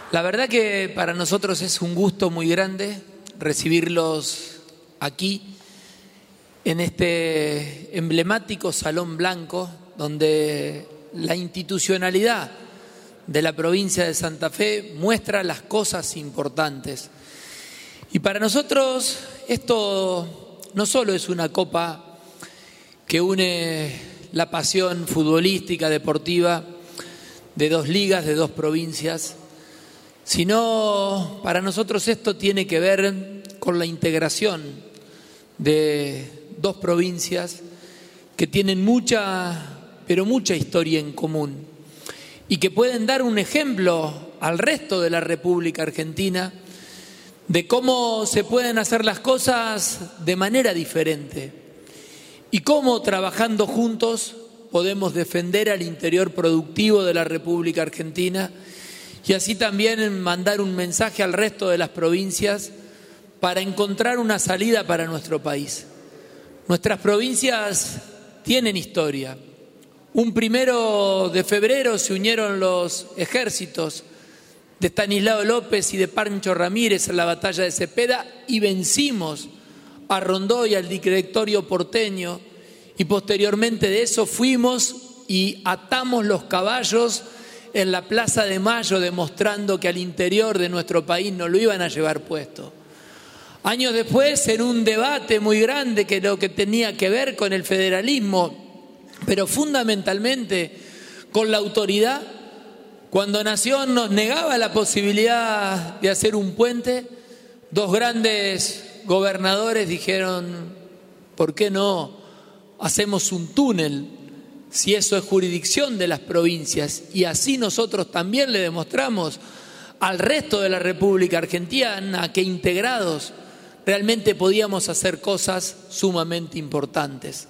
La verdad que para nosotros es un gusto muy grande recibirlos aquí en este emblemático Salón Blanco, donde la institucionalidad de la provincia de Santa Fe muestra las cosas importantes. Y para nosotros esto no solo es una copa que une la pasión futbolística, deportiva, de dos ligas, de dos provincias, sino para nosotros esto tiene que ver con la integración de dos provincias que tienen mucha, pero mucha historia en común y que pueden dar un ejemplo al resto de la República Argentina de cómo se pueden hacer las cosas de manera diferente y cómo trabajando juntos podemos defender al interior productivo de la República Argentina y así también mandar un mensaje al resto de las provincias para encontrar una salida para nuestro país. Nuestras provincias tienen historia. Un 1 de febrero se unieron los ejércitos de Estanislao López y de Pancho Ramírez en la batalla de Cepeda y vencimos a Rondó y al directorio porteño, y posteriormente de eso fuimos y atamos los caballos en la Plaza de Mayo, demostrando que al interior de nuestro país no lo iban a llevar puesto. Años después, en un debate muy grande que lo que tenía que ver con el federalismo, pero fundamentalmente con la autoridad, cuando Nación nos negaba la posibilidad de hacer un puente, dos grandes gobernadores dijeron: ¿por qué no hacemos un túnel? Si eso es jurisdicción de las provincias. Y así nosotros también le demostramos al resto de la República Argentina que integrados realmente podíamos hacer cosas sumamente importantes.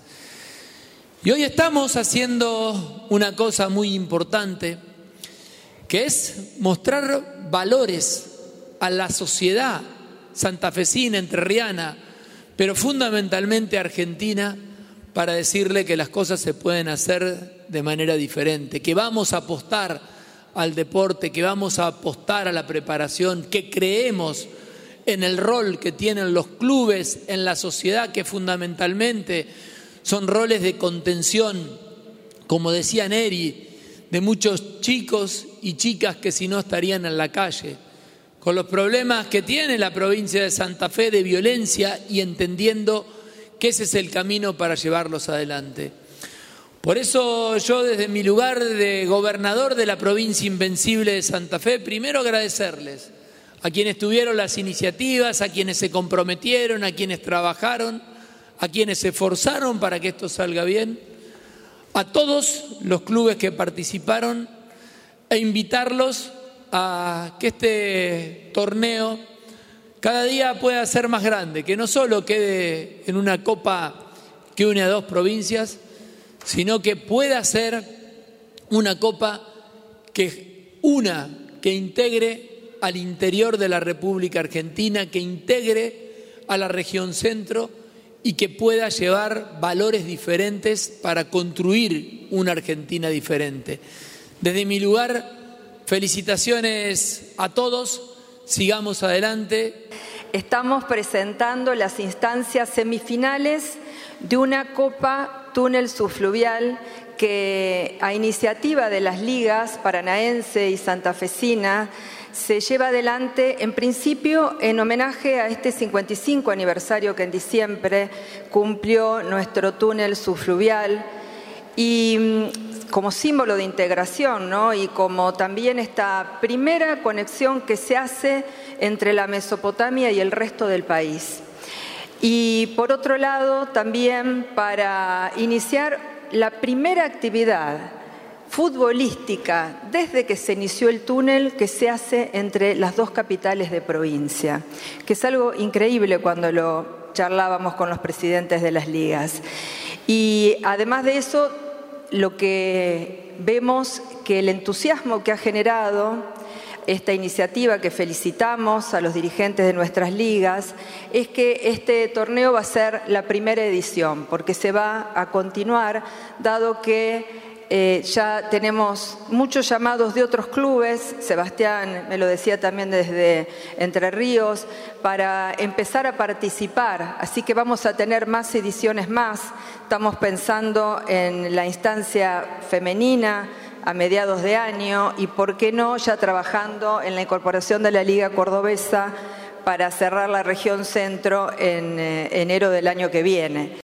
Y hoy estamos haciendo una cosa muy importante, que es mostrar valores a la sociedad santafesina, entrerriana, pero fundamentalmente argentina, para decirle que las cosas se pueden hacer de manera diferente, que vamos a apostar al deporte, que vamos a apostar a la preparación, que creemos en el rol que tienen los clubes en la sociedad, que fundamentalmente son roles de contención, como decía Neri, de muchos chicos y chicas que si no estarían en la calle, con los problemas que tiene la provincia de Santa Fe de violencia y entendiendo que ese es el camino para llevarlos adelante. Por eso yo, desde mi lugar de gobernador de la provincia invencible de Santa Fe, primero agradecerles a quienes tuvieron las iniciativas, a quienes se comprometieron, a quienes trabajaron, a quienes se esforzaron para que esto salga bien, a todos los clubes que participaron e invitarlos a que este torneo cada día pueda ser más grande, que no solo quede en una copa que une a dos provincias, sino que pueda ser una copa que una, que integre al interior de la República Argentina, que integre a la región centro y que pueda llevar valores diferentes para construir una Argentina diferente. Desde mi lugar, felicitaciones a todos. Sigamos adelante. Estamos presentando las instancias semifinales de una Copa Túnel Subfluvial que, a iniciativa de las ligas paranaense y santafesina, se lleva adelante en principio en homenaje a este 55 aniversario que en diciembre cumplió nuestro túnel subfluvial y como símbolo de integración, ¿no? Y como también esta primera conexión que se hace entre la Mesopotamia y el resto del país. Y por otro lado, también para iniciar la primera actividad futbolística desde que se inició el túnel que se hace entre las dos capitales de provincia, que es algo increíble cuando lo charlábamos con los presidentes de las ligas. Y además de eso, lo que vemos que el entusiasmo que ha generado esta iniciativa, que felicitamos a los dirigentes de nuestras ligas, es que este torneo va a ser la primera edición, porque se va a continuar, dado que ya tenemos muchos llamados de otros clubes, Sebastián me lo decía también desde Entre Ríos, para empezar a participar, así que vamos a tener más ediciones más. Estamos pensando en la instancia femenina a mediados de año y, por qué no, ya trabajando en la incorporación de la Liga Cordobesa para cerrar la región centro en enero del año que viene.